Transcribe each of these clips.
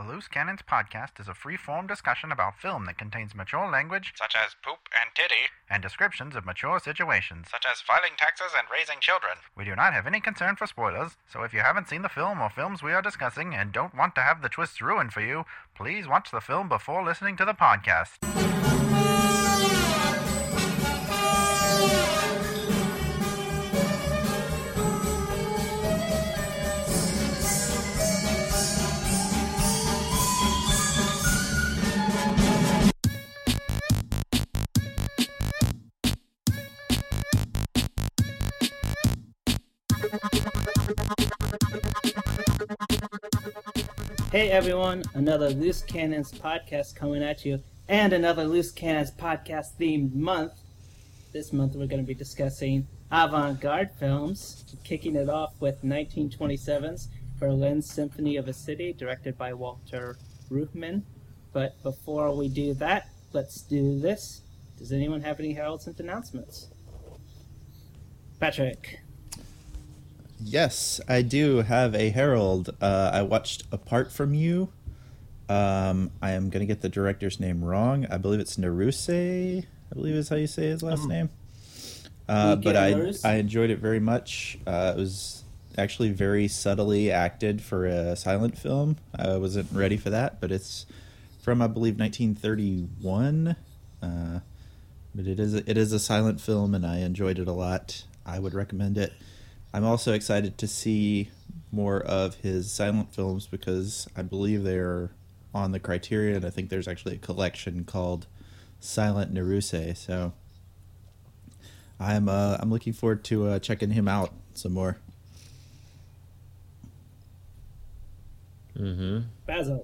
The Loose Cannons podcast is a free-form discussion about film that contains mature language, such as poop and titty, and descriptions of mature situations, such as filing taxes and raising children. We do not have any concern for spoilers, so if you haven't seen the film or films we are discussing and don't want to have the twists ruined for you, please watch the film before listening to the podcast. Hey everyone, another Loose Cannons podcast coming at you, and another Loose Cannons podcast themed month. This month we're going to be discussing avant-garde films, kicking it off with 1927's Berlin Symphony of a City, directed by Walter Ruchman. But before we do that, let's do this. Does anyone have any heralds and announcements? Patrick. Yes, I do have a herald. I watched Apart From You. I am going to get the director's name wrong. I believe it's Naruse, I believe is how you say his last name. But I enjoyed it very much. It was actually very subtly acted for a silent film. I wasn't ready for that, but it's from, I believe, 1931. But it is a silent film, and I enjoyed it a lot. I would recommend it. I'm also excited to see more of his silent films because I believe they're on the Criterion. I think there's actually a collection called Silent Naruse. So I'm looking forward to checking him out some more. Basil.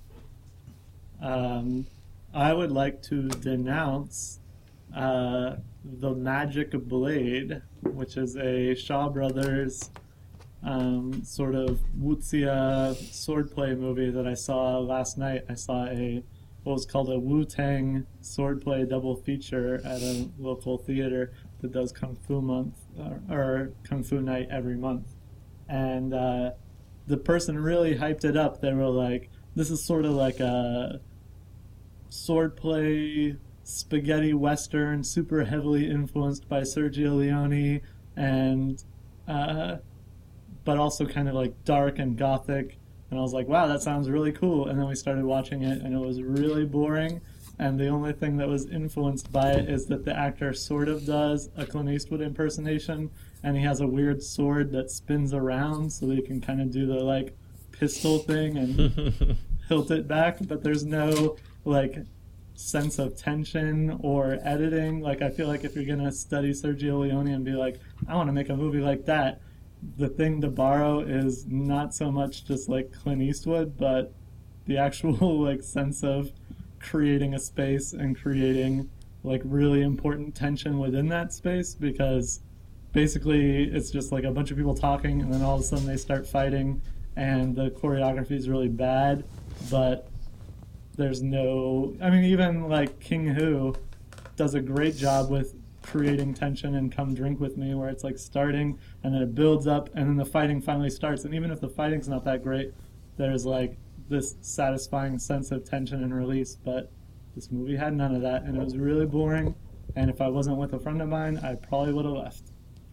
I would like to denounce The Magic Blade, which is a Shaw Brothers sort of wuxia swordplay movie that I saw last night. I saw what was called a Wu-Tang swordplay double feature at a local theater that does Kung Fu month or Kung Fu night every month. And the person really hyped it up. They were like, this is sort of like a swordplay spaghetti western, super heavily influenced by Sergio Leone, and but also kind of like dark and gothic. And I was like, wow, that sounds really cool. And then we started watching it, and it was really boring. And the only thing that was influenced by it is that the actor sort of does a Clint Eastwood impersonation, and he has a weird sword that spins around so that he can kind of do the like pistol thing and hilt it back. But there's no like sense of tension or editing. Like, I feel like if you're gonna study Sergio Leone and be like, I want to make a movie like that, the thing to borrow is not so much just like Clint Eastwood, but the actual like sense of creating a space and creating like really important tension within that space, because basically it's just like a bunch of people talking and then all of a sudden they start fighting and the choreography is really bad, but there's no... I mean, even, like, King Hu does a great job with creating tension and Come Drink With Me, where it's, like, starting, and then it builds up, and then the fighting finally starts. And even if the fighting's not that great, there's, like, this satisfying sense of tension and release. But this movie had none of that, and it was really boring. And if I wasn't with a friend of mine, I probably would have left.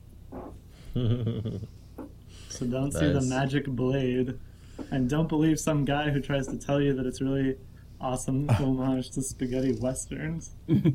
So don't see The Magic Blade. And don't believe some guy who tries to tell you that it's really... awesome homage to spaghetti westerns.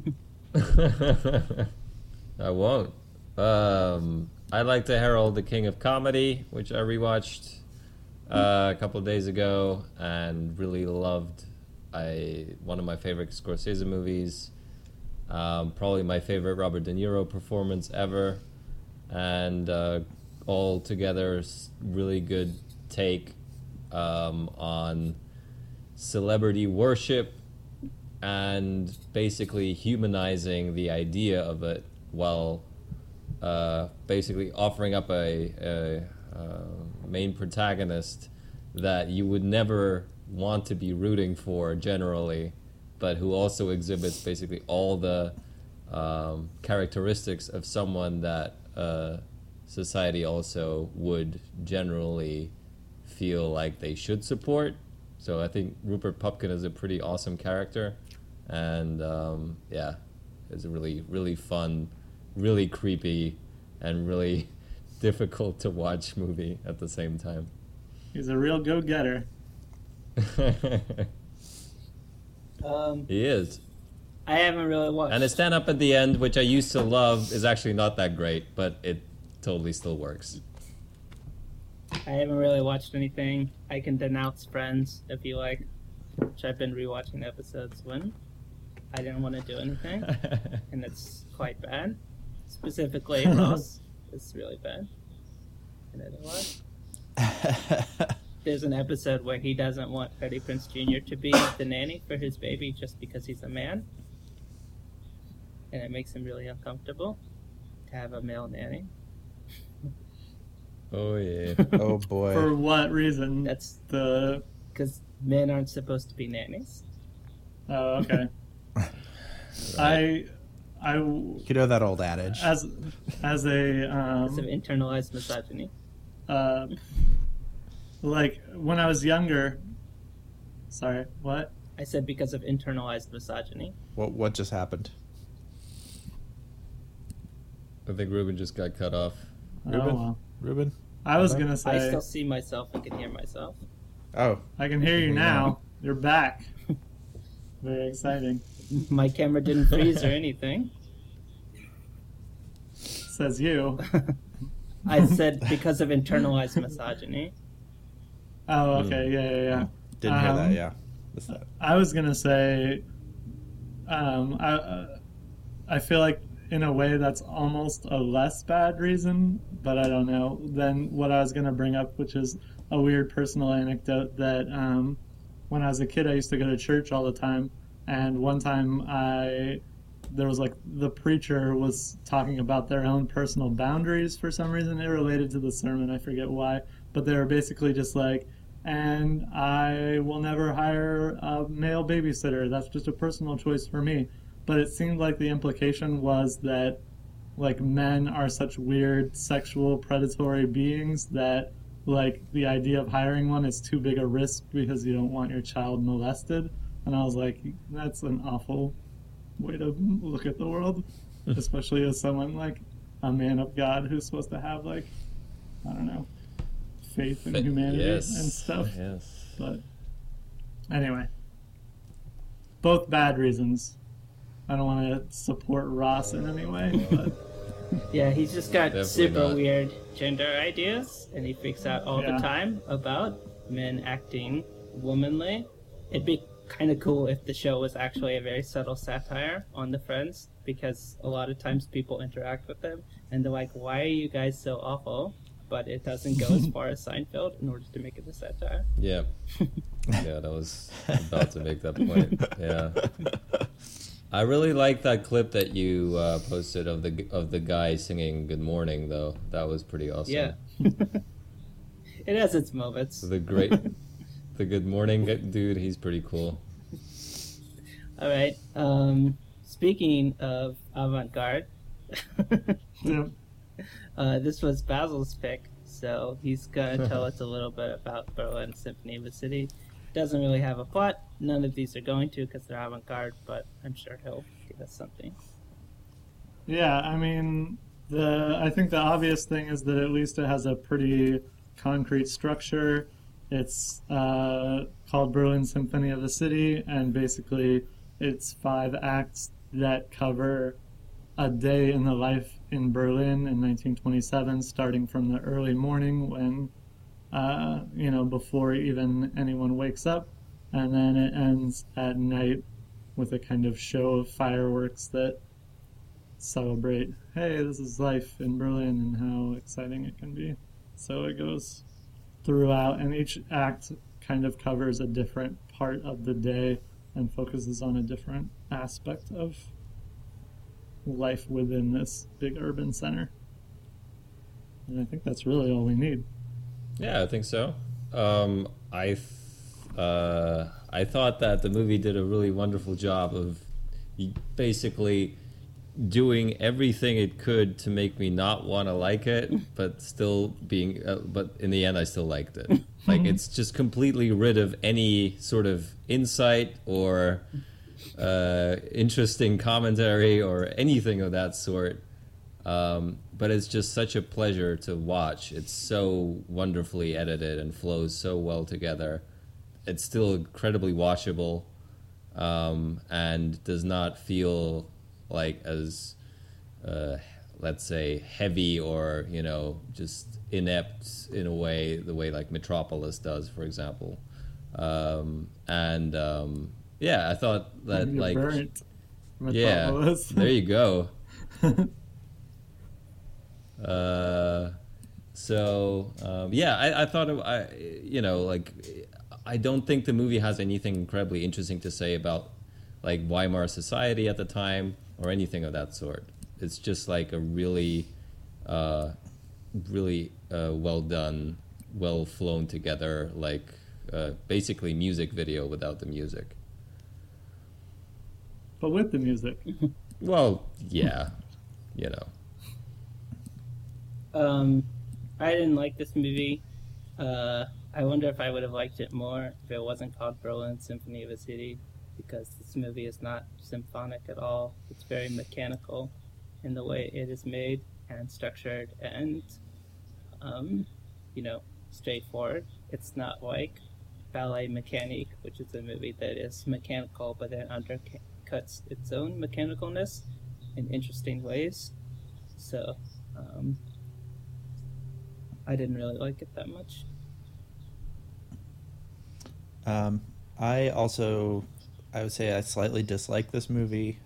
I won't. I'd like to herald The King of Comedy, which I rewatched a couple of days ago and really loved. One of my favorite Scorsese movies, probably my favorite Robert De Niro performance ever, and altogether really good take on celebrity worship and basically humanizing the idea of it while basically offering up a main protagonist that you would never want to be rooting for generally, but who also exhibits basically all the characteristics of someone that society also would generally feel like they should support. So I think Rupert Pupkin is a pretty awesome character, and yeah, it's a really, really fun, really creepy, and really difficult to watch movie at the same time. He's a real go-getter. He is. I haven't really watched. And his stand-up at the end, which I used to love, is actually not that great, but it totally still works. I haven't really watched anything. I can denounce Friends if you like, which I've been rewatching episodes when I didn't want to do anything, and it's quite bad. Specifically, Ross is really bad. And otherwise, there's an episode where he doesn't want Freddie Prinze Jr. to be the nanny for his baby just because he's a man, and it makes him really uncomfortable to have a male nanny. Oh, yeah. Oh boy. For what reason? That's The because men aren't supposed to be nannies. oh, okay. I You know that old adage. as a It's of internalized misogyny. like when I was younger. Sorry, what? I said because of internalized misogyny. What just happened? I think Ruben just got cut off. Oh, Ruben? well. Ruben? I was gonna say I still see myself and can hear myself. Oh, I can hear you now. You're back. Very exciting. My camera didn't freeze or anything. Says you. I said because of internalized misogyny. Oh, okay. Yeah. didn't hear that. Yeah, what's that? I was gonna say, I feel like in a way that's almost a less bad reason, but I don't know, than what I was gonna bring up, which is a weird personal anecdote that when I was a kid, I used to go to church all the time, and one time there was like the preacher was talking about their own personal boundaries for some reason. It related to the sermon, I forget why, but they were basically just like, and I will never hire a male babysitter. That's just a personal choice for me. But it seemed like the implication was that like men are such weird sexual predatory beings that like the idea of hiring one is too big a risk because you don't want your child molested. And I was like, that's an awful way to look at the world, especially as someone like a man of God who's supposed to have like, I don't know, faith in humanity Yes. and stuff. Yes. But anyway, both bad reasons. I don't want to support Ross in any way, but Yeah, he's just got Definitely super not. weird gender ideas, and he freaks out all Yeah. the time about men acting womanly. It'd be kind of cool if the show was actually a very subtle satire on the Friends, because a lot of times people interact with them and they're like, why are you guys so awful? But it doesn't go as far as Seinfeld in order to make it a satire. Yeah. Yeah, that was about to make that point. Yeah. I really like that clip that you posted of the guy singing "Good Morning," though. That was pretty awesome. Yeah. It has its moments. The Good Morning dude, he's pretty cool. All right. Speaking of avant-garde, yeah. this was Basil's pick, so he's gonna tell us a little bit about Berlin Symphony of the City. Doesn't really have a plot. None of these are going to because they're avant-garde, but I'm sure he'll give us something. Yeah, I mean, I think the obvious thing is that at least it has a pretty concrete structure. It's called Berlin Symphony of the City, and basically it's 5 acts that cover a day in the life in Berlin in 1927, starting from the early morning when, before even anyone wakes up, and then it ends at night with a kind of show of fireworks that celebrate, hey, this is life in Berlin and how exciting it can be. So it goes throughout, and each act kind of covers a different part of the day and focuses on a different aspect of life within this big urban center. And I think that's really all we need. Yeah, I think so. I thought that the movie did a really wonderful job of basically doing everything it could to make me not want to like it, but still being, but in the end, I still liked it. Like, it's just completely rid of any sort of insight or interesting commentary or anything of that sort. But it's just such a pleasure to watch. It's so wonderfully edited and flows so well together. It's still incredibly watchable, and does not feel like as, let's say, heavy or, you know, just inept in a way, the way like Metropolis does, for example. Yeah, I thought that, You like, burnt yeah, Metropolis. there you go. I thought I don't think the movie has anything incredibly interesting to say about like Weimar society at the time or anything of that sort. It's just like a really well done, well flown together, like basically music video without the music. But with the music. Well, yeah, you know. I didn't like this movie. I wonder if I would have liked it more if it wasn't called Berlin Symphony of a City, because this movie is not symphonic at all. It's very mechanical in the way it is made and structured and, straightforward. It's not like Ballet Mécanique, which is a movie that is mechanical but then undercuts its own mechanicalness in interesting ways. So, I didn't really like it that much. I would say I slightly dislike this movie.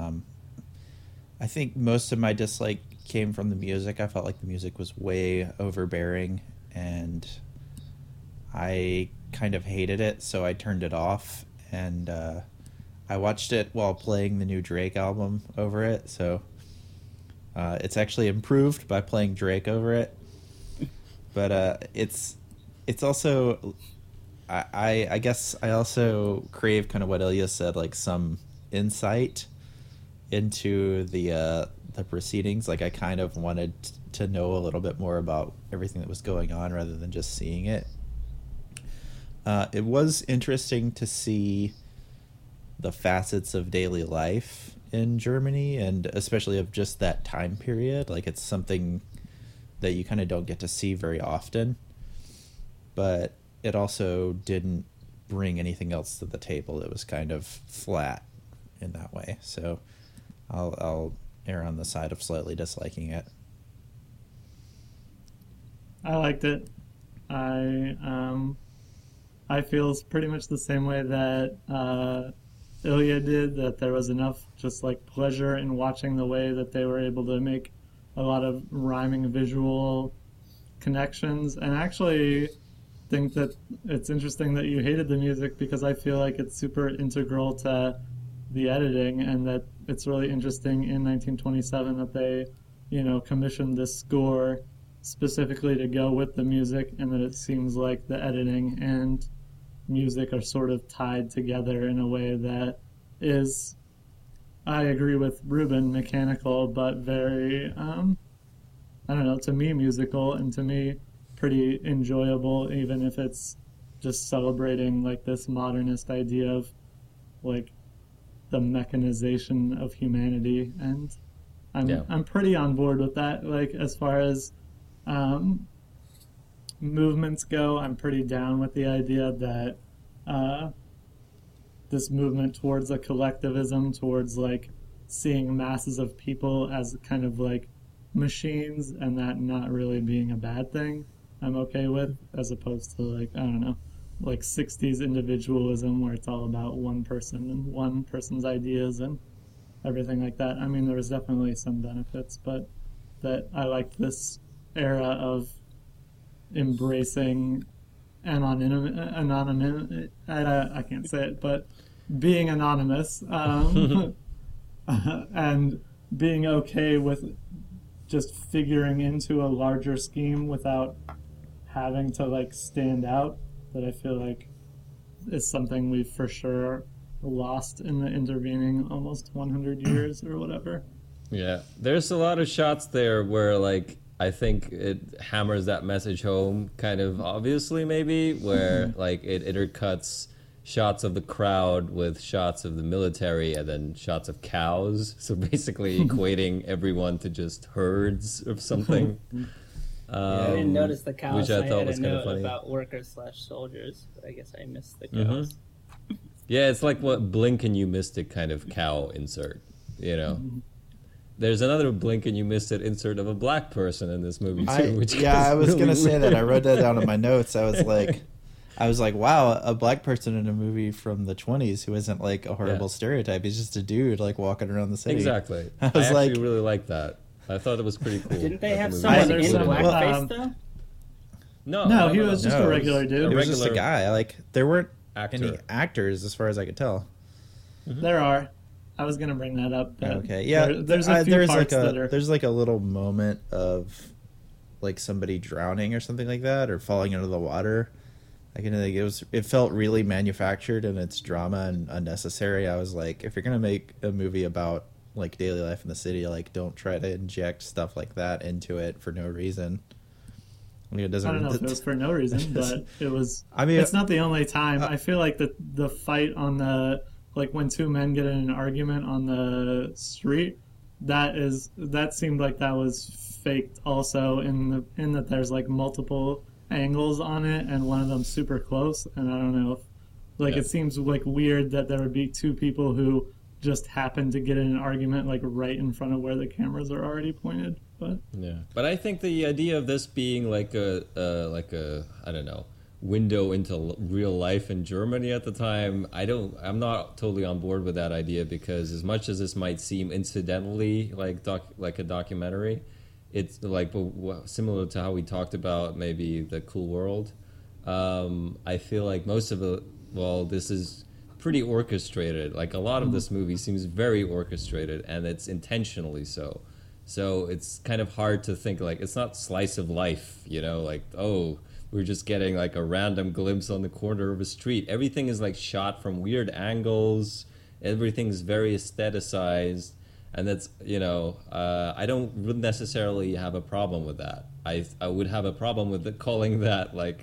I think most of my dislike came from the music. I felt like the music was way overbearing, and I kind of hated it, so I turned it off, and I watched it while playing the new Drake album over it, so it's actually improved by playing Drake over it. But it's also, I guess I also crave kind of what Ilya said, like some insight into the proceedings. Like I kind of wanted to know a little bit more about everything that was going on rather than just seeing it. It was interesting to see the facets of daily life in Germany, and especially of just that time period. Like it's something that you kind of don't get to see very often, but it also didn't bring anything else to the table. It was kind of flat in that way. So I'll err on the side of slightly disliking it. I liked it. I feel pretty much the same way that Ilya did, that there was enough just like pleasure in watching the way that they were able to make a lot of rhyming visual connections. And actually think that it's interesting that you hated the music, because I feel like it's super integral to the editing, and that it's really interesting in 1927 that they, commissioned this score specifically to go with the music, and that it seems like the editing and music are sort of tied together in a way that is, I agree with Ruben, mechanical, but very, to me musical, and to me pretty enjoyable, even if it's just celebrating like this modernist idea of like the mechanization of humanity. And I'm pretty on board with that. Like as far as movements go, I'm pretty down with the idea that this movement towards a collectivism, towards like seeing masses of people as kind of like machines, and that not really being a bad thing, I'm okay with, as opposed to like, I don't know, like 60s individualism where it's all about one person and one person's ideas and everything like that. I mean, there was definitely some benefits, but that I liked this era of embracing anonymous, I can't say it, but being anonymous, and being okay with just figuring into a larger scheme without having to like stand out, that I feel like is something we've for sure lost in the intervening almost 100 years or whatever. Yeah, there's a lot of shots there where, like, I think it hammers that message home kind of obviously, maybe, where, like, it intercuts shots of the crowd with shots of the military and then shots of cows. So basically equating everyone to just herds of something. I didn't notice the cows. Which I thought was had a kind note of funny. about workers/soldiers, but I guess I missed the cows. Yeah, it's like what Blink and You Missed It kind of cow insert, you know? There's another Blink and You Missed It insert of a black person in this movie, too. I was going to say that. I wrote that down in my notes. I was like, wow, a black person in a movie from the 20s who isn't like a horrible stereotype. He's just a dude like walking around the city. Exactly. I was actually really like that. I thought it was pretty cool. Didn't they that have the movie someone was in included. blackface, though? No, he was just a regular dude. It was just a guy. Like, there weren't Actor. any actors as far as I could tell. There are. I was gonna bring that up. But Okay, yeah. there's a few parts that are. There's like a little moment of like somebody drowning or something like that, or falling into the water. I can think it felt really manufactured in its drama and unnecessary. I was like, if you're gonna make a movie about like daily life in the city, like don't try to inject stuff like that into it for no reason. I mean, it doesn't. I don't know if it was for no reason, but it was. I mean, it's not the only time. I feel like the fight on the, like when two men get in an argument on the street, that seemed like that was faked also in that there's like multiple angles on it and one of them super close, and I don't know if it seems like weird that there would be two people who just happen to get in an argument like right in front of where the cameras are already pointed. But I think the idea of this being like a I don't know, window into real life in Germany at the time, I'm not totally on board with that idea, because as much as this might seem incidentally like a documentary, it's like similar to how we talked about maybe The Cool World. I feel like most of it, this is pretty orchestrated. Like a lot of this movie seems very orchestrated, and it's intentionally so. So it's kind of hard to think, like, it's not slice of life, you know, like, oh, we're just getting like a random glimpse on the corner of a street. Everything is like shot from weird angles. Everything's very aestheticized. And that's, you know, I don't necessarily have a problem with that. I would have a problem with calling that like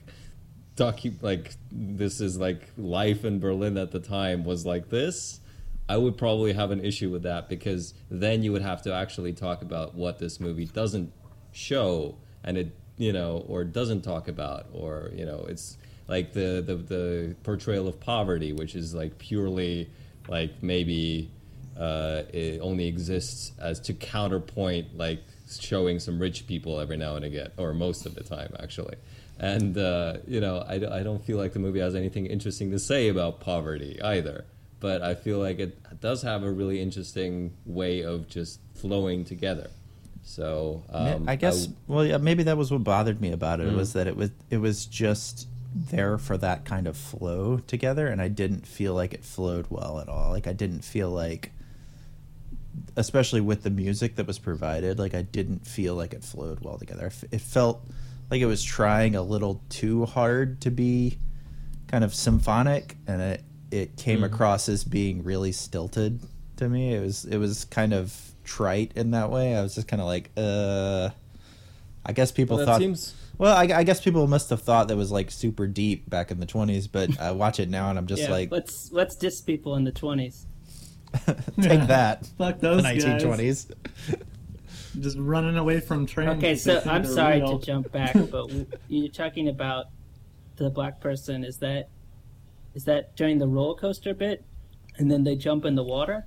this is like life in Berlin at the time was like this. I would probably have an issue with that, because then you would have to actually talk about what this movie doesn't show, and it, you know, or doesn't talk about, or, you know, it's like the portrayal of poverty, which is like purely like maybe it only exists as to counterpoint like showing some rich people every now and again, or most of the time actually. And you know, I don't feel like the movie has anything interesting to say about poverty either. But I feel like it does have a really interesting way of just flowing together. So I guess, maybe that was what bothered me about it, was that it was just there for that kind of flow together, and I didn't feel like it flowed well at all. Like I didn't feel like, especially with the music that was provided, like I didn't feel like it flowed well together. It felt like it was trying a little too hard to be kind of symphonic, and it came across as being really stilted to me. It was kind of trite in that way. I was just kind of like, I guess people thought. I guess people must have thought that was like super deep back in the 20s, but I watch it now and I'm just like, let's diss people in the 20s. Take that. Fuck those 1920s. Just running away from trains. Okay, so I'm sorry to jump back, but you're talking about the black person. Is that during the roller coaster bit, and then they jump in the water?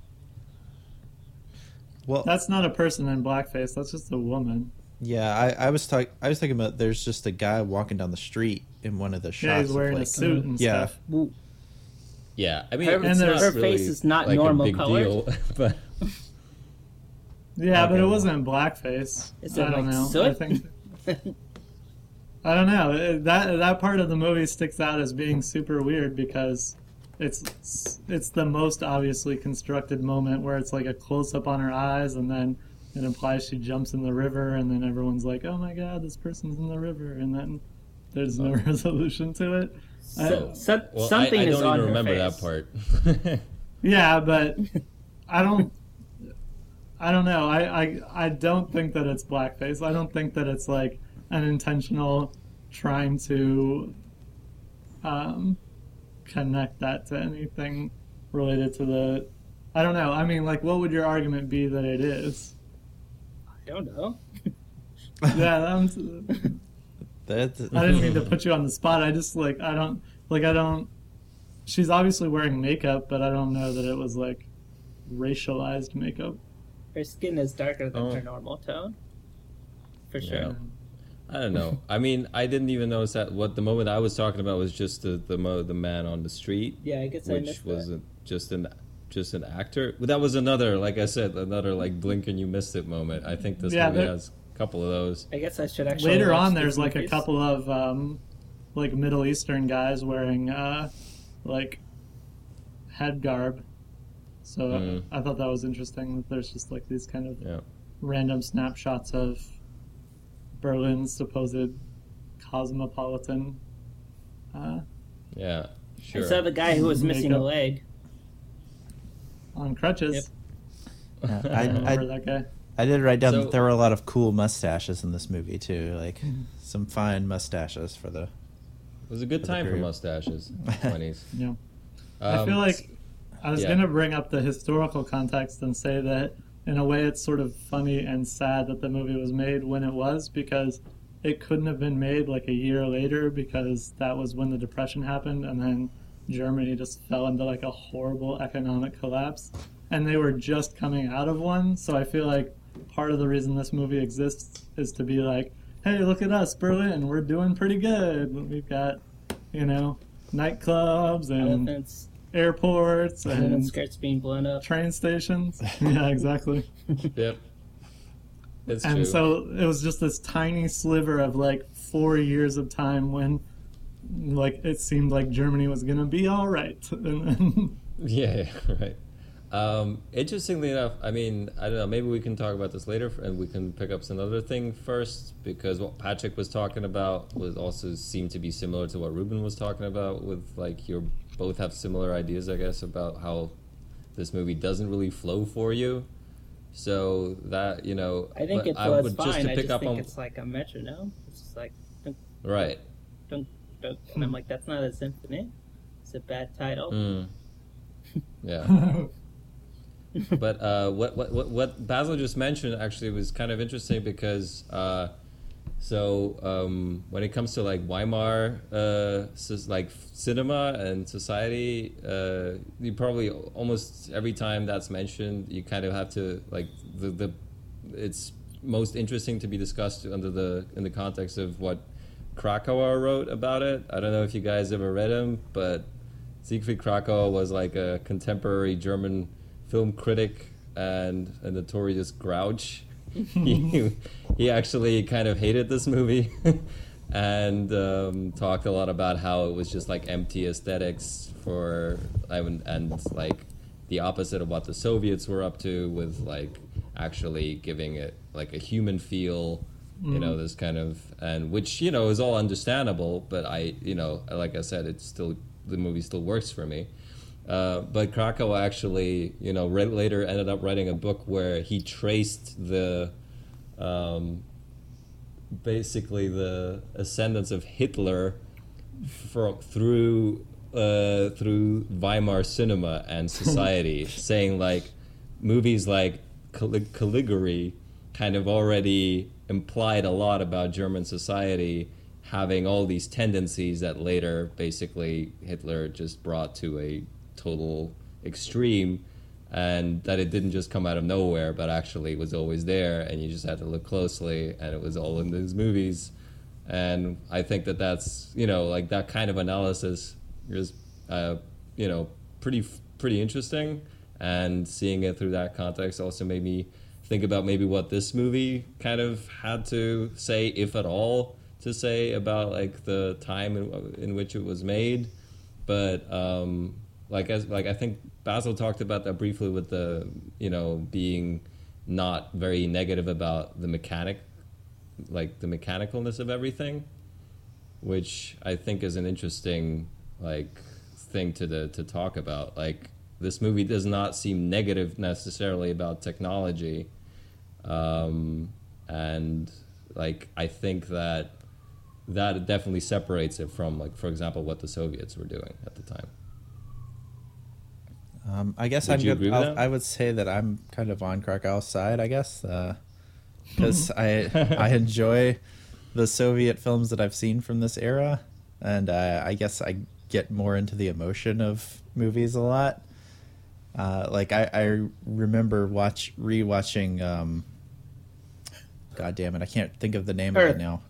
Well, that's not a person in blackface. That's just a woman. Yeah, I was talking about. There's just a guy walking down the street in one of the shots. Yeah, he's wearing a suit and stuff. Yeah, I mean, her face is not like normal a big color, deal, but yeah, but it wasn't blackface. Is it I don't like know. soot? I think. I don't know. That part of the movie sticks out as being super weird, because it's the most obviously constructed moment where it's like a close up on her eyes, and then it implies she jumps in the river, and then everyone's like, "Oh my god, this person's in the river," and then there's no resolution to it. Something I is don't on even her remember face. that part. Yeah, but I don't I don't know. I don't think that it's blackface. I don't think that it's like an intentional trying to connect that to anything related to the. I don't know. I mean, like, what would your argument be that it is? I don't know. Yeah, That's, I didn't mean to put you on the spot. I just I don't. She's obviously wearing makeup, but I don't know that it was like racialized makeup. Her skin is darker than Oh. her normal tone. For sure. Yeah. I don't know. I mean, I didn't even notice that. What the moment I was talking about was just the man on the street, Yeah, I guess I which missed was that. just an actor. But that was another, like I said, another like blink and you missed it moment. I think this Yeah, movie there- has a couple of those. I guess I should actually. Later watch on, these there's like a movies. couple of like Middle Eastern guys wearing like head garb. So Mm. I thought that was interesting. That there's just like these kind of Yeah. random snapshots of Berlin's supposed cosmopolitan. Yeah. Sure. I saw the guy who was missing a Makeup. leg. On crutches. Yep. I remember I that guy. I did write down So- that there were a lot of cool mustaches in this movie too, like some fine mustaches for the. It was a good For the time for period. mustaches. 20s. Yeah. I feel like I was yeah. going to bring up the historical context and say that in a way it's sort of funny and sad that the movie was made when it was, because it couldn't have been made like a year later, because that was when the Depression happened, and then Germany just fell into like a horrible economic collapse, and they were just coming out of one. So I feel like part of the reason this movie exists is to be like, hey, look at us, Berlin, we're doing pretty good. We've got, nightclubs and Elephants, airports women's and skirts being blown up. train stations. Yeah, exactly. Yep. It's And true. so it was just this tiny sliver of like 4 years of time when like it seemed like Germany was gonna be all right. And then, Yeah, right. Interestingly enough, I mean, I don't know, maybe we can talk about this later and we can pick up some other thing first, because what Patrick was talking about was also seemed to be similar to what Ruben was talking about, with like you both have similar ideas, I guess, about how this movie doesn't really flow for you. So that, I think but it I was would fine. I pick just up think on it's like a metronome. It's just like dunk, right. dunk, dunk. And I'm like, that's not a symphony. It's a bad title. Mm. Yeah. But what Basil just mentioned actually was kind of interesting, because when it comes to like Weimar like cinema and society, you probably almost every time that's mentioned, you kind of have to like the it's most interesting to be discussed in the context of what Krakauer wrote about it. I don't know if you guys ever read him, but Siegfried Krakauer was like a contemporary German film critic and a notorious grouch. he actually kind of hated this movie and talked a lot about how it was just like empty aesthetics and like the opposite of what the Soviets were up to, with like actually giving it like a human feel, this kind of, and which is all understandable, but like I said, the movie still works for me. But Krakow actually, later ended up writing a book where he traced basically the ascendance of Hitler through Weimar cinema and society, saying like movies like Caligari kind of already implied a lot about German society having all these tendencies that later basically Hitler just brought to a total extreme, and that it didn't just come out of nowhere but actually was always there, and you just had to look closely, and it was all in those movies. And I think that's like that kind of analysis is pretty interesting, and seeing it through that context also made me think about maybe what this movie kind of had to say, if at all, to say about like the time in which it was made. But I think Basil talked about that briefly with the being not very negative about the mechanicalness of everything, which I think is an interesting like thing to talk about. Like this movie does not seem negative necessarily about technology, and like I think that definitely separates it from, like, for example, what the Soviets were doing at the time. I guess Would you agree with that? I would say that I'm kind of on Krakow's side, I guess, because I enjoy the Soviet films that I've seen from this era, and I guess I get more into the emotion of movies a lot. Like I remember rewatching. God damn it! I can't think of the name of it now.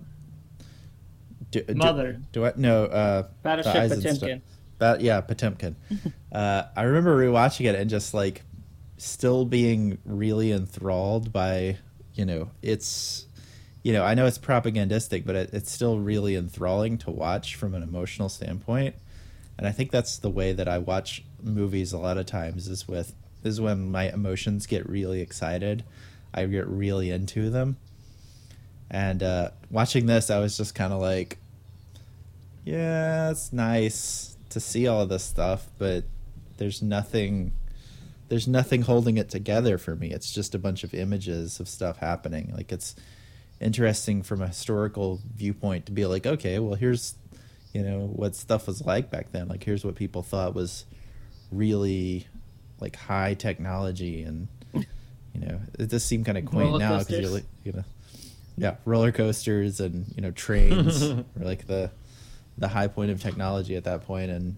Mother. Do I? No. Battleship Potemkin. Potemkin. I remember rewatching it and just like still being really enthralled by, it's, I know it's propagandistic, but it's still really enthralling to watch from an emotional standpoint. And I think that's the way that I watch movies a lot of times is when my emotions get really excited. I get really into them. And watching this, I was just kind of like, yeah, it's nice to see all of this stuff, but there's nothing holding it together for me. It's just a bunch of images of stuff happening. Like, it's interesting from a historical viewpoint to be like, okay, well, here's, what stuff was like back then. Like, here's what people thought was really like high technology, and it does seem kind of quaint now because you're roller coasters and trains were like the high point of technology at that point. And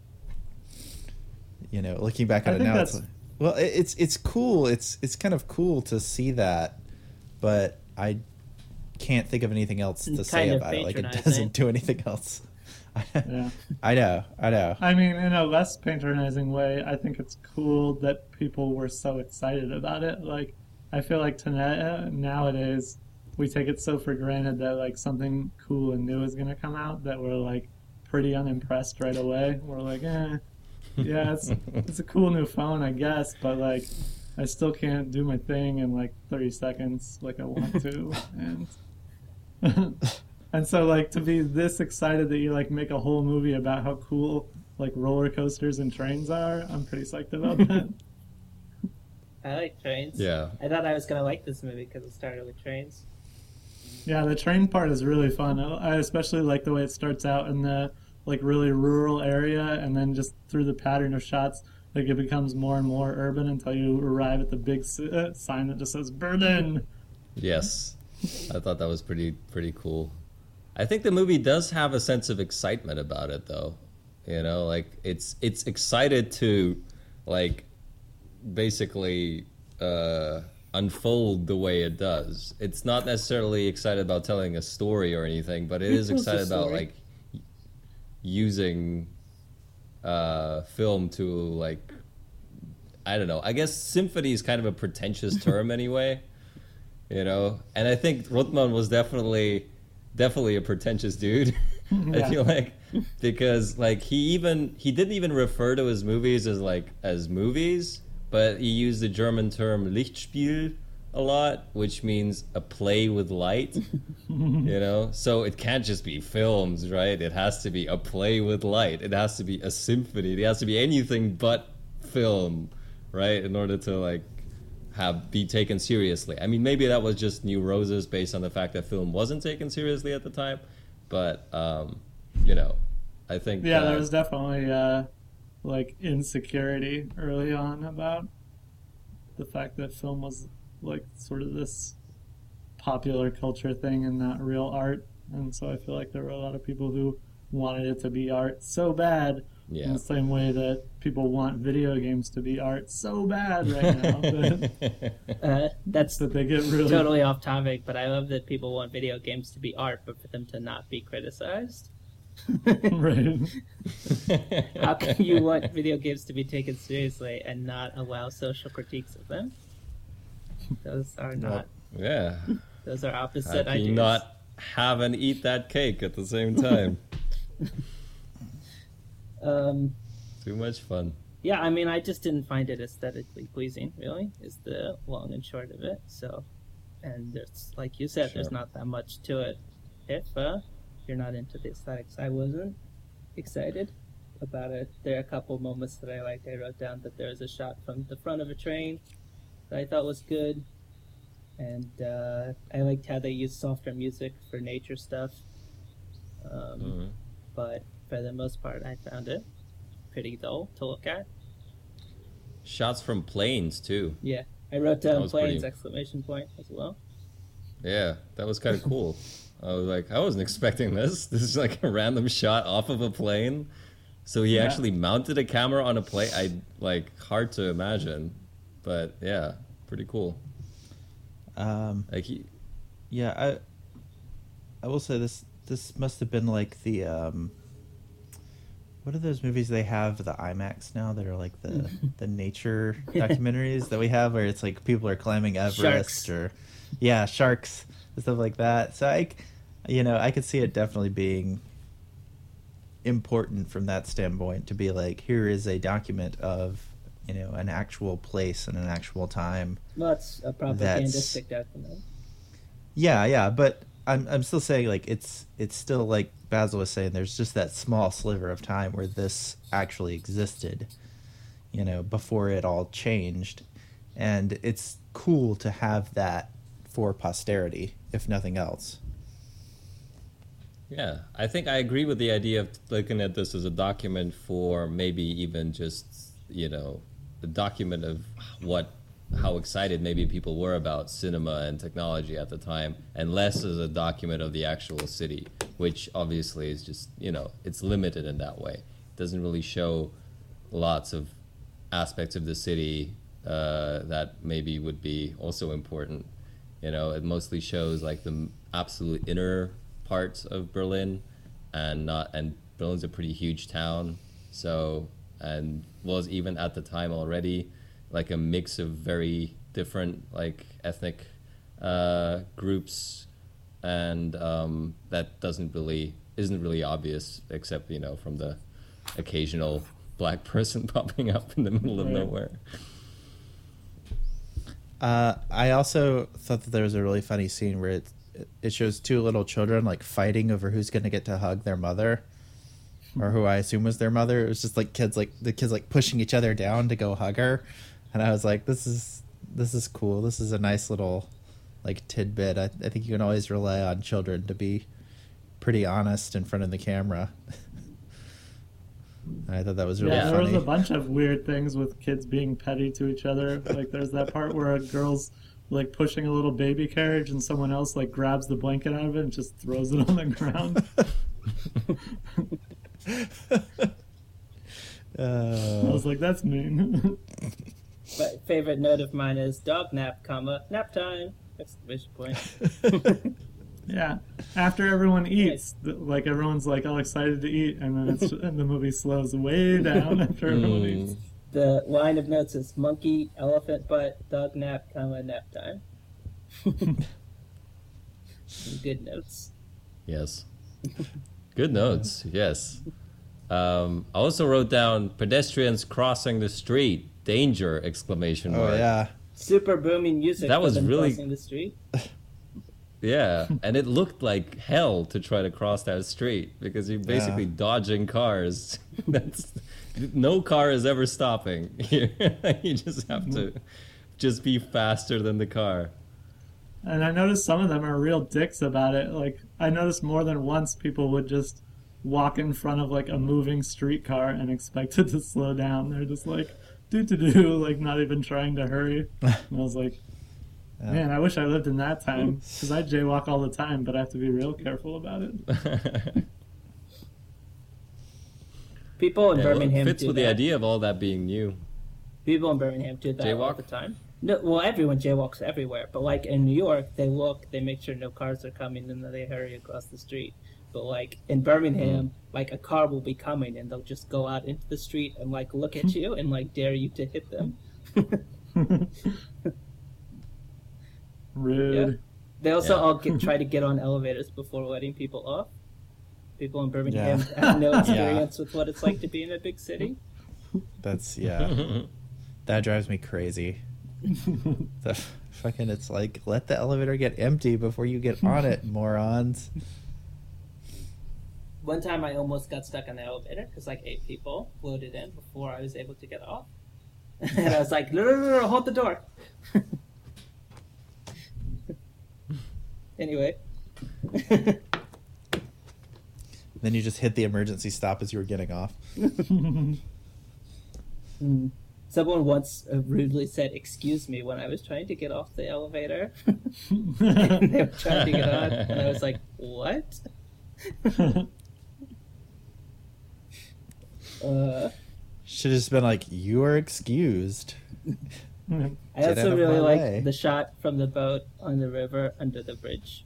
looking back on it now, it's cool. It's kind of cool to see that, but I can't think of anything else to say about it. Like, it doesn't do anything else. Yeah. I know. I mean, in a less patronizing way, I think it's cool that people were so excited about it. Like, I feel like nowadays we take it so for granted that like something cool and new is going to come out that we're like pretty unimpressed right away. We're like, yeah, it's a cool new phone, I guess, but like I still can't do my thing in like 30 seconds like I want to. And so like to be this excited that you like make a whole movie about how cool like roller coasters and trains are, I'm pretty psyched about that. I like trains. Yeah. I thought I was going to like this movie because it started with trains. Yeah, the train part is really fun. I especially like the way it starts out in the like really rural area, and then just through the pattern of shots, like it becomes more and more urban until you arrive at the big sign that just says Berlin. Yes, I thought that was pretty cool. I think the movie does have a sense of excitement about it, though. Like it's excited to like basically unfold the way it does. It's not necessarily excited about telling a story or anything, but it is excited about like using film to like, I don't know. I guess symphony is kind of a pretentious term anyway, And I think Rothman was definitely a pretentious dude. Yeah. I feel like, because like he didn't even refer to his movies as movies, but he used the German term Lichtspiel a lot, which means a play with light. So it can't just be films, right? It has to be a play with light. It has to be a symphony. It has to be anything but film, right? In order to like be taken seriously. I mean, maybe that was just New Roses based on the fact that film wasn't taken seriously at the time, but I think there was definitely like insecurity early on about the fact that film was like sort of this popular culture thing and not real art, and so I feel like there were a lot of people who wanted it to be art so bad. Yeah. In the same way that people want video games to be art so bad right now. That's that they get really totally off topic, but I love that people want video games to be art, but for them to not be criticized. Right. How can you want video games to be taken seriously and not allow social critiques of them? Those are not. Yeah. Those are How opposite can you ideas. not have and eat that cake at the same time? Too much fun. Yeah, I mean, I just didn't find it aesthetically pleasing, really, is the long and short of it. So, and there's, like you said, there's not that much to it. If you're not into the aesthetics, I wasn't excited. about it. There are a couple moments that I liked. I wrote down that there was a shot from the front of a train that I thought was good, and I liked how they used softer music for nature stuff. But for the most part, I found it pretty dull to look at. Shots from planes too. Yeah, I wrote down was planes! pretty- Exclamation point as well. Yeah, that was kind of cool. I was like, I wasn't expecting this. This is like a random shot off of a plane. So he actually mounted a camera on a plane. Hard to imagine, but yeah, pretty cool. Like he, Yeah, I will say this must have been like the what are those movies they have the IMAX now that are like the nature documentaries that we have where it's like people are climbing Everest Sharks. or sharks and stuff like that. So I could see it definitely being important from that standpoint to be like, here is a document of an actual place and an actual time. Well, it's a propagandistic document. Yeah, but I'm still saying like it's still like Basil was saying. There's just that small sliver of time where this actually existed, before it all changed, and it's cool to have that for posterity, if nothing else. yeah, I think I agree with the idea of looking at this as a document for maybe even just the document of how excited maybe people were about cinema and technology at the time, and less as a document of the actual city, which obviously is just, it's limited in that way. It doesn't really show lots of aspects of the city that maybe would be also important. It mostly shows like the absolute inner parts of Berlin, and Berlin's a pretty huge town, so, and was even at the time already like a mix of very different like ethnic groups, and that isn't really obvious except from the occasional black person popping up in the middle of nowhere. I also thought that there was a really funny scene where it shows two little children like fighting over who's going to get to hug their mother, or who I assume was their mother. It was just like the kids pushing each other down to go hug her. And I was like, this is cool. This is a nice little like tidbit. I think you can always rely on children to be pretty honest in front of the camera. I thought that was really funny. There was a bunch of weird things with kids being petty to each other. Like there's that part where a girl's like pushing a little baby carriage and someone else like grabs the blanket out of it and just throws it on the ground. I was like, that's mean. But favorite note of mine is dog nap, nap time! Exclamation point. Yeah, after everyone eats, like everyone's like all excited to eat, and then and the movie slows way down after everyone eats. The line of notes is monkey, elephant butt, dog nap, nap time. Good notes. Yes. Good notes, yes. I also wrote down pedestrians crossing the street. Danger! Exclamation mark. Oh yeah. Super booming music. That was for them really- crossing the street. Yeah, and it looked like hell to try to cross that street because you're basically dodging cars. No car is ever stopping. You just have to just be faster than the car. And I noticed some of them are real dicks about it. Like I noticed more than once people would just walk in front of like a moving streetcar and expect it to slow down. They're just like do, like not even trying to hurry. And I was like, man, I wish I lived in that time, because I jaywalk all the time, but I have to be real careful about it. People in Birmingham fits do with that. the idea of all that being new. People in Birmingham do that all Jaywalk? the time. No, well, everyone jaywalks everywhere, but like in New York, they make sure no cars are coming, and then they hurry across the street. But like in Birmingham, like a car will be coming, and they'll just go out into the street and like look at you and like dare you to hit them. Rude. Yeah. They also Yeah. all try to get on elevators before letting people off. People in Birmingham have no experience with what it's like to be in a big city. That's that drives me crazy. It's like, let the elevator get empty before you get on it, morons. One time I almost got stuck in the elevator because like 8 people floated in before I was able to get off. And I was like, no, hold the door. Anyway. Then you just hit the emergency stop as you were getting off. Someone once rudely said, "Excuse me," when I was trying to get off the elevator. And they were trying to get on, and I was like, "What?" Should have just been like, "You are excused." I Get out also of really my like way. the shot from the boat on the river under the bridge.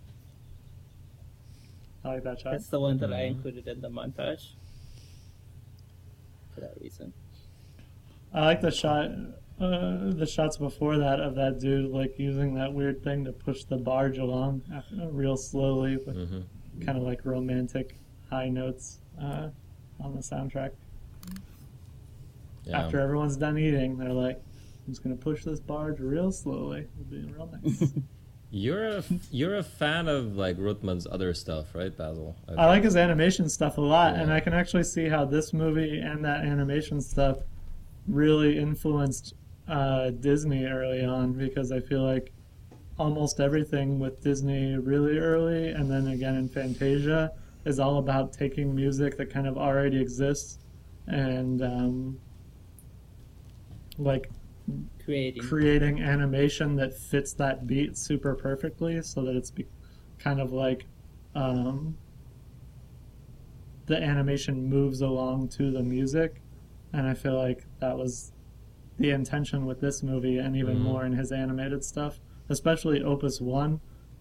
I like that shot. That's the one that I included in the montage. For that reason. I like the shots before that of that dude like using that weird thing to push the barge along real slowly with kind of like romantic high notes on the soundtrack. Yeah. After everyone's done eating, they're like, "I'm just gonna push this barge real slowly. It'll be real nice." You're a fan of like Ruttman's other stuff, right, Basil? I like his animation stuff a lot, Yeah. and I can actually see how this movie and that animation stuff really influenced Disney early on, because I feel like almost everything with Disney really early and then again in Fantasia is all about taking music that kind of already exists and like creating animation that fits that beat super perfectly so that it's kind of like the animation moves along to the music. And I feel like that was the intention with this movie, and even more in his animated stuff, especially Opus 1.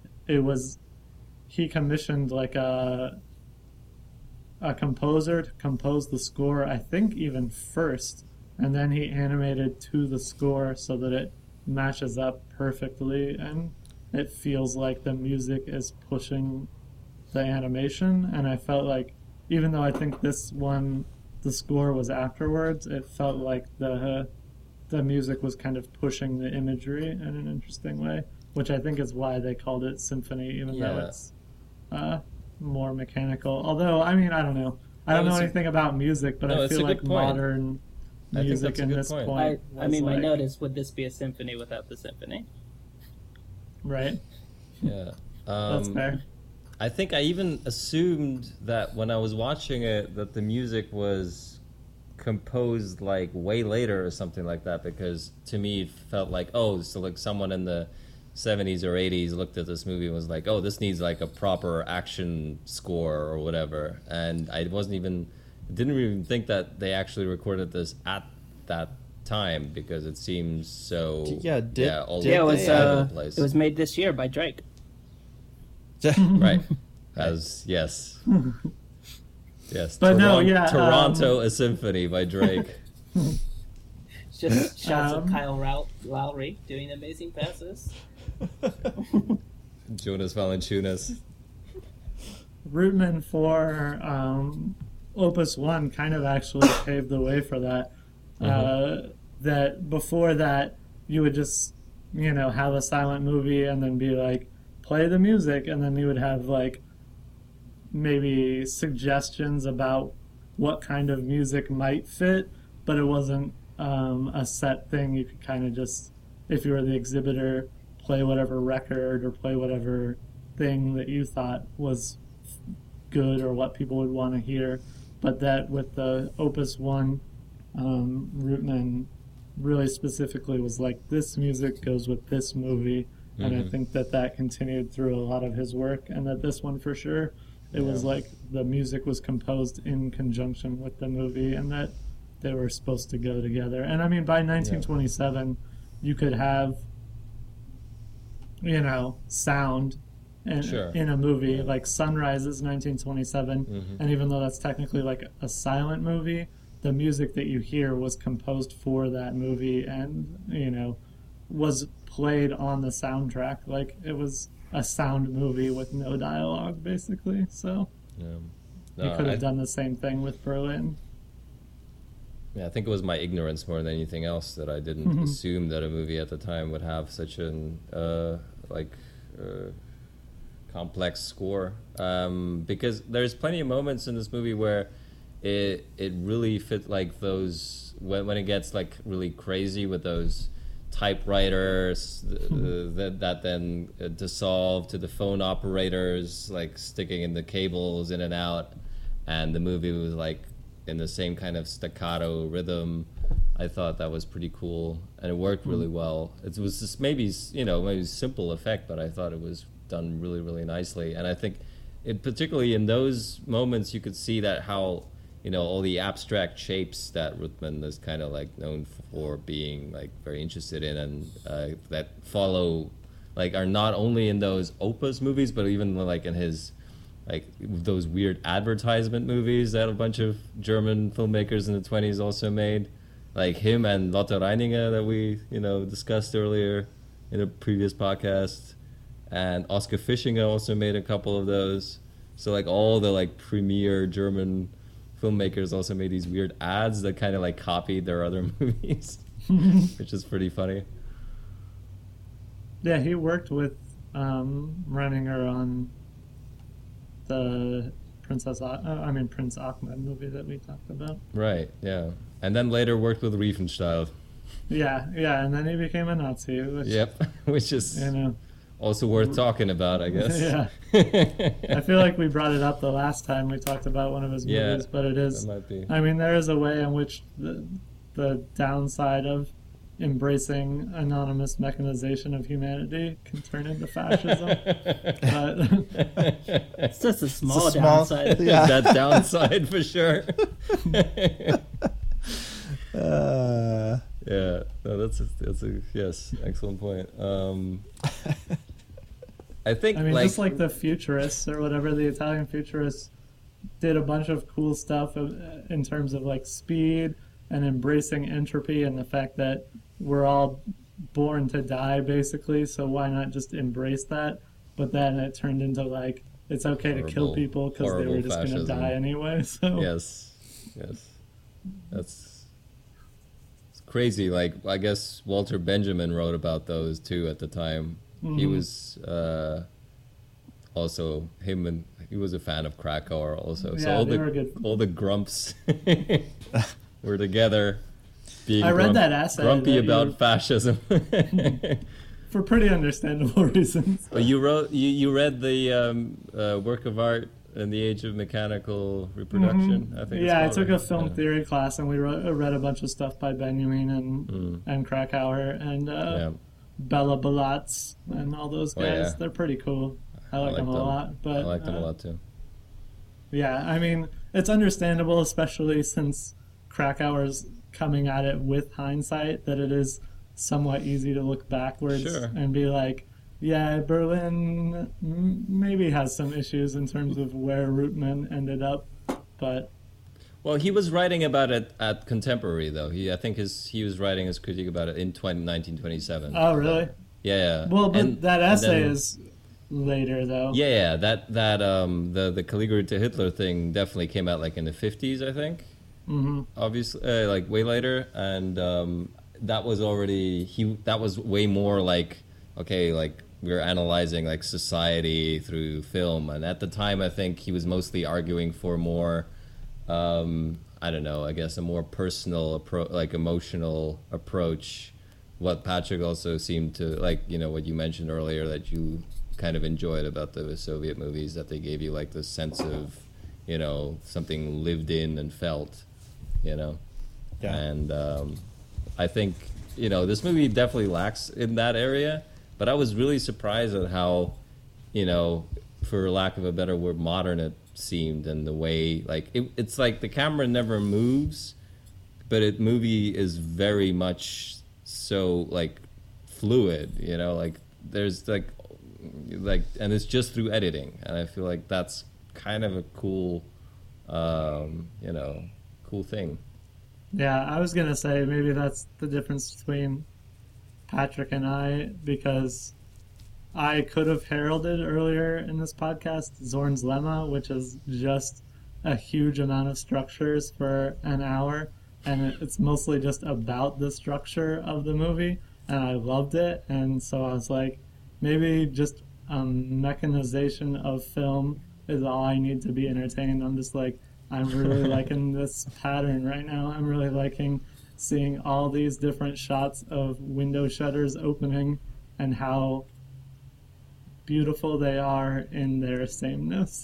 He commissioned like a composer to compose the score, I think even first, and then he animated to the score so that it matches up perfectly and it feels like the music is pushing the animation. And I felt like, even though I think this one, the score was afterwards, it felt like the music was kind of pushing the imagery in an interesting way, which I think is why they called it symphony, even though it's more mechanical. Although, I mean, I don't know. I don't know anything about music, but I feel like modern music in this point. I mean, my note is, would this be a symphony without the symphony? Right. Yeah. That's fair. I think I even assumed that when I was watching it that the music was composed like way later or something like that, because to me it felt like, oh, so like someone in the 70s or 80s looked at this movie and was like, oh, this needs like a proper action score or whatever. And I didn't even think that they actually recorded this at that time, because it seems so it was made this year by Drake. Right. Yes, but Toronto, a symphony by Drake. It's just shots of Kyle Lowry doing amazing passes. Jonas Valanciunas. Rootman for Opus 1 kind of actually paved the way for that. That before that, you would just, have a silent movie and then be like, play the music, and then you would have like maybe suggestions about what kind of music might fit, but it wasn't a set thing. You could kind of just, if you were the exhibitor, play whatever record or play whatever thing that you thought was good or what people would want to hear. But that with the Opus 1, Rootman really specifically was like, this music goes with this movie. And I think that continued through a lot of his work, and that this one for sure, it was like the music was composed in conjunction with the movie, and that they were supposed to go together. And I mean, by 1927, you could have, sound in a movie. Like Sunrise is 1927, and even though that's technically like a silent movie, the music that you hear was composed for that movie and, was played on the soundtrack. Like it was a sound movie with no dialogue, basically. So you could have done the same thing with Berlin. Yeah, I think it was my ignorance more than anything else that I didn't complex score, because there's plenty of moments in this movie where it really fit, like those when it gets like really crazy with those typewriters that then dissolve to the phone operators like sticking in the cables in and out, and the movie was like in the same kind of staccato rhythm. I thought that was pretty cool, and it worked really well. It was just maybe simple effect, but I thought it was done really, really nicely. And I think, particularly in those moments, you could see that how, all the abstract shapes that Ruttman is kind of like known for being like very interested in, and that follow, like, are not only in those Opus movies, but even like in his, like those weird advertisement movies that a bunch of German filmmakers in the 1920s also made. Like him and Lotte Reininger that we, discussed earlier in a previous podcast. And Oskar Fischinger also made a couple of those. So like all the like premier German filmmakers also made these weird ads that kind of like copied their other movies, which is pretty funny. Yeah, he worked with Reininger on the Prince Ahmed movie that we talked about. Right, yeah. And then later worked with Riefenstahl. Yeah, and then he became a Nazi. Which is also worth talking about, I guess. Yeah. I feel like we brought it up the last time we talked about one of his movies, but it is. That might be. I mean, there is a way in which the downside of embracing anonymous mechanization of humanity can turn into fascism. But it's just a small downside. Yeah. That downside for sure. Yeah, no, that's a yes, excellent point. I think, just like the Futurists or whatever, the Italian Futurists did a bunch of cool stuff in terms of like speed and embracing entropy and the fact that we're all born to die basically, so why not just embrace that? But then it turned into like it's okay to kill people because they were just going to die anyway. So yes, that's crazy. Like, I guess Walter Benjamin wrote about those too at the time. Mm-hmm. He was also he was a fan of Krakauer also. Yeah, so all the grumps were together being I read that essay grumpy about fascism. For pretty understandable reasons. But you read the work of art in the Age of Mechanical Reproduction, Mm-hmm. I think. Yeah, I took a film theory class, and we read a bunch of stuff by Benjamin and Krakauer and Bella Balatz and all those guys. Oh, yeah. They're pretty cool. I like them a lot. But I like them a lot too. Yeah, I mean, it's understandable, especially since Krakauer's coming at it with hindsight, that it is somewhat easy to look backwards and be like, yeah, Berlin maybe has some issues in terms of where Ruttman ended up, but... Well, he was writing about it at Contemporary, though. I think he was writing his critique about it in 1927. Oh, really? Yeah. Well, but that essay is later, though. Yeah. The Caligari to Hitler thing definitely came out like in the 50s, I think. Mm-hmm. Obviously, like way later, and that was already that was way more like, okay, like we're analyzing like society through film, and at the time I think he was mostly arguing for more I don't know, I guess a more personal like emotional approach. What Patrick also seemed to like, what you mentioned earlier that you kind of enjoyed about the Soviet movies, that they gave you like this sense of something lived in and felt. Yeah. And I think this movie definitely lacks in that area, but I was really surprised at how for lack of a better word, modern it seemed, and the way like it's like the camera never moves, but movie is very much so like fluid, like there's like and it's just through editing, and I feel like that's kind of a cool cool thing. Yeah, I was gonna say maybe that's the difference between Patrick and I, because I could have heralded earlier in this podcast Zorn's Lemma, which is just a huge amount of structures for an hour, and it's mostly just about the structure of the movie, and I loved it, and so I was like, maybe just mechanization of film is all I need to be entertained. I'm just like, I'm really liking this pattern right now. I'm really liking seeing all these different shots of window shutters opening and how beautiful they are in their sameness.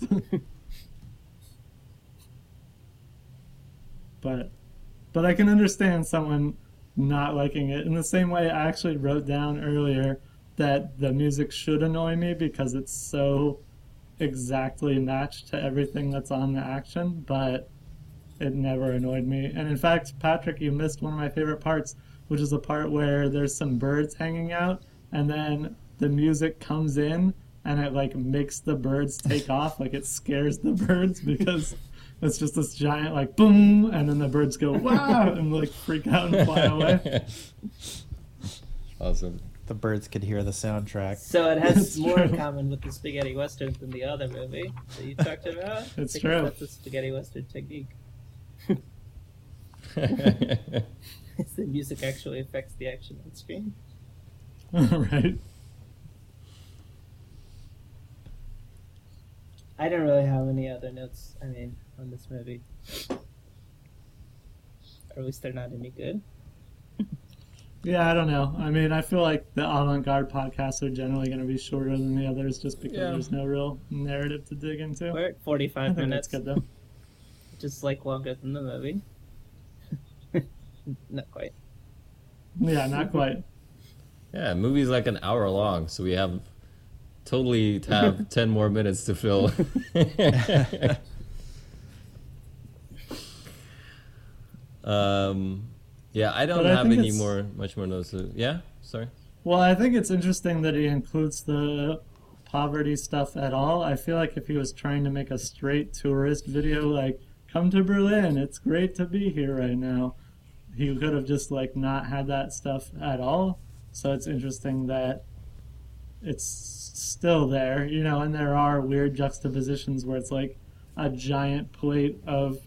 but I can understand someone not liking it. In the same way, I actually wrote down earlier that the music should annoy me because it's so exactly matched to everything that's on the action, but it never annoyed me. And in fact, Patrick, you missed one of my favorite parts, which is the part where there's some birds hanging out, and then the music comes in, and it like makes the birds take off, like it scares the birds because it's just this giant like boom, and then the birds go wow and like freak out and fly away. Awesome. The birds could hear the soundtrack. So it has That's more in true. common with the spaghetti western than the other movie that you talked about. It's Because true. That's the spaghetti western technique. The music actually affects the action on screen. Right. I don't really have any other notes, on this movie. Or at least they're not any good. Yeah, I don't know. I mean, I feel like the avant-garde podcasts are generally going to be shorter than the others just because Yeah. there's no real narrative to dig into. We're at I 45 think minutes, that's good though. which is like longer than the movie. Not quite. Yeah, not quite. Yeah, movie's like an hour long, so we have 10 more minutes to fill. Yeah, I don't But I have think any it's- much more notes. Yeah, sorry. Well, I think it's interesting that he includes the poverty stuff at all. I feel like if he was trying to make a straight tourist video, like, come to Berlin, it's great to be here right now, he could have just, like, not had that stuff at all. So it's interesting that it's still there, and there are weird juxtapositions where it's like a giant plate of,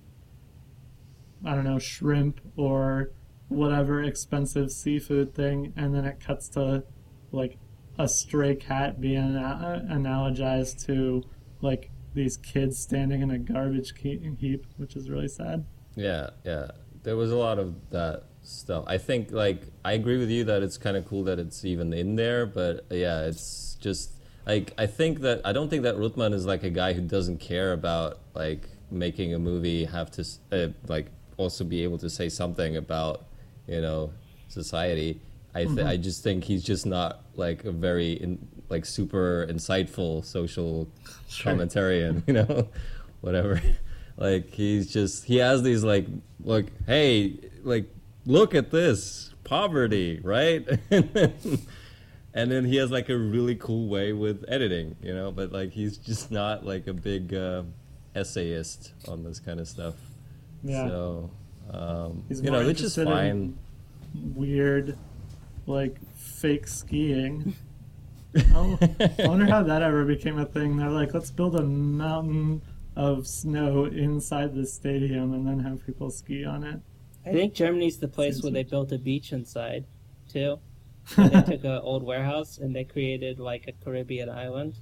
I don't know, shrimp or whatever expensive seafood thing, and then it cuts to like a stray cat being analogized to like these kids standing in a garbage heap, which is really sad. Yeah, there was a lot of that stuff. I think, like, I agree with you that it's kind of cool that it's even in there, but yeah, it's just like I think that I don't think that Ruttmann is like a guy who doesn't care about like making a movie have to like also be able to say something about society. I just think he's just not like a very like super insightful social commentarian, whatever. Like he has these like hey, like look at this poverty, right? And then he has like a really cool way with editing, but like he's just not like a big essayist on this kind of stuff. Yeah. So He's more which is interested fine. in weird, like fake skiing. I wonder how that ever became a thing. They're like, let's build a mountain of snow inside the stadium and then have people ski on it. I think Germany's the place where they built a beach inside, too. And they took an old warehouse and they created like a Caribbean island.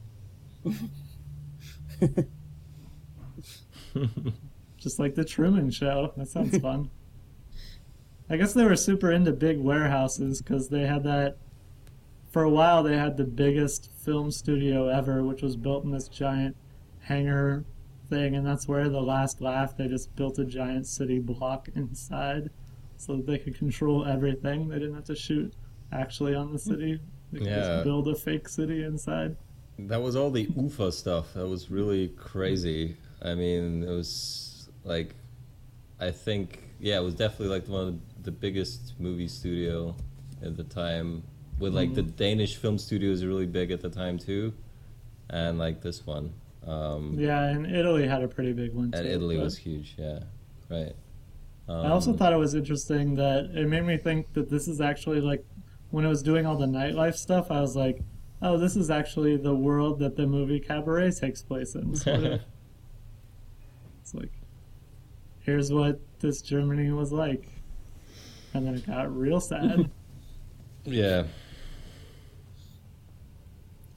Just like the Truman Show. That sounds fun. I guess they were super into big warehouses because they had that. For a while, they had the biggest film studio ever, which was built in this giant hangar thing, and that's where The Last Laugh, they just built a giant city block inside so that they could control everything. They didn't have to shoot actually on the city. They could Yeah. just build a fake city inside. That was all the UFA stuff. That was really crazy. I mean, it was like, I think, yeah, it was definitely like one of the biggest movie studio at the time. With like the Danish film studios are really big at the time too, and like this one. Yeah, and Italy had a pretty big one too. And Italy but- was huge. Yeah, right. I also thought it was interesting that it made me think that this is actually like when I was doing all the nightlife stuff, I was like, oh, this is actually the world that the movie Cabaret takes place in. Sort of. It's like, here's what this Germany was like. And then it got real sad. Yeah.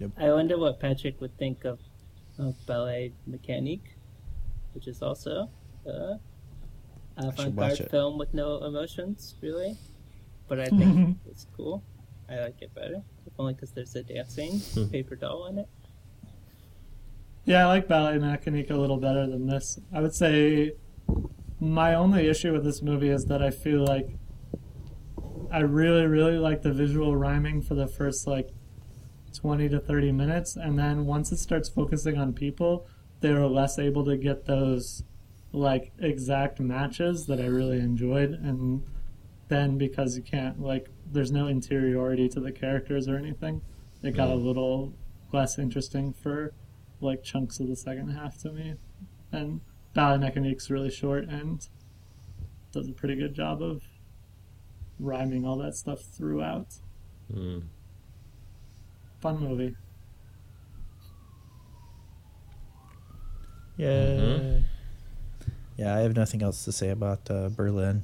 I wonder what Patrick would think of Ballet Mécanique, which is also a watch avant-garde it. film with no emotions, really. But I think it's cool. I like it better, if only because there's a dancing paper doll in it. Yeah, I like Ballet Mécanique a little better than this. I would say my only issue with this movie is that I feel like I really, really like the visual rhyming for the first, 20 to 30 minutes, and then once it starts focusing on people, they were less able to get those, exact matches that I really enjoyed, and then because you can't, there's no interiority to the characters or anything, it got a little less interesting for, chunks of the second half to me. And Ballet Mécanique's really short and does a pretty good job of rhyming all that stuff throughout. Fun movie. Yeah. Yeah, I have nothing else to say about Berlin.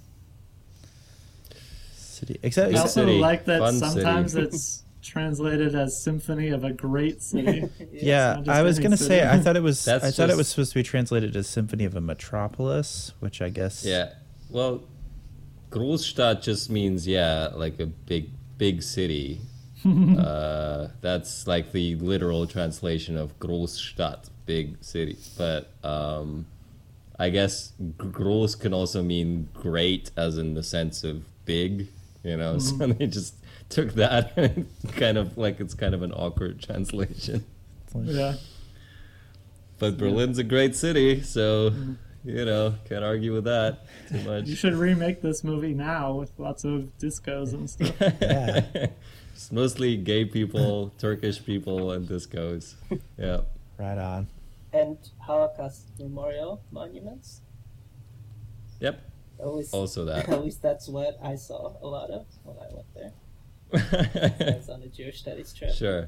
City, except I also city, like that fun sometimes city. it's translated as Symphony of a Great City. yeah, not just I was any gonna city. say I thought it was That's I thought it just- was supposed to be translated as Symphony of a Metropolis, which I guess Yeah. Well, Großstadt just means like a big city. That's like the literal translation of Großstadt, big city. But I guess groß can also mean great, as in the sense of big. So they just took that and kind of it's kind of an awkward translation. Yeah. But Berlin's a great city, so can't argue with that too much. You should remake this movie now with lots of discos and stuff. Yeah. It's mostly gay people, Turkish people, and discos. Yeah. Right on. And Holocaust memorial monuments. Yep. At least, Also that. At least that's what I saw a lot of when I went there. I was on a Jewish studies trip. Sure.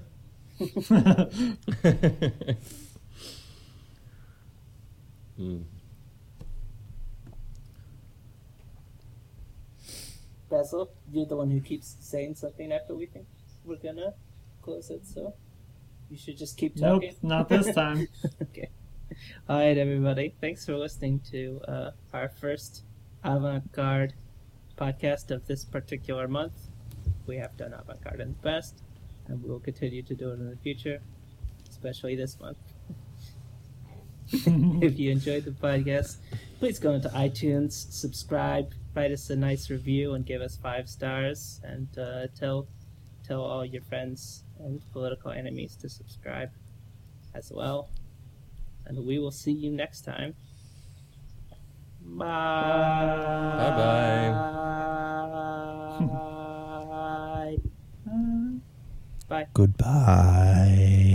Basil, you're the one who keeps saying something after we think we're gonna close it, so you should just keep Nope, talking. not this time. Okay. All right, everybody. Thanks for listening to our first avant-garde podcast of this particular month. We have done avant-garde in the past, and we will continue to do it in the future, especially this month. If you enjoyed the podcast, please go into iTunes, subscribe, write us a nice review, and give us 5 stars, and tell all your friends and political enemies to subscribe as well. And we will see you next time. Bye. Bye-bye. Bye. Goodbye.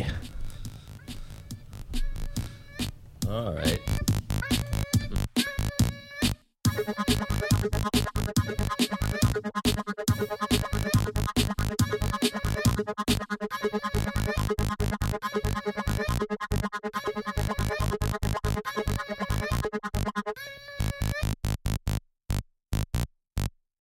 All right.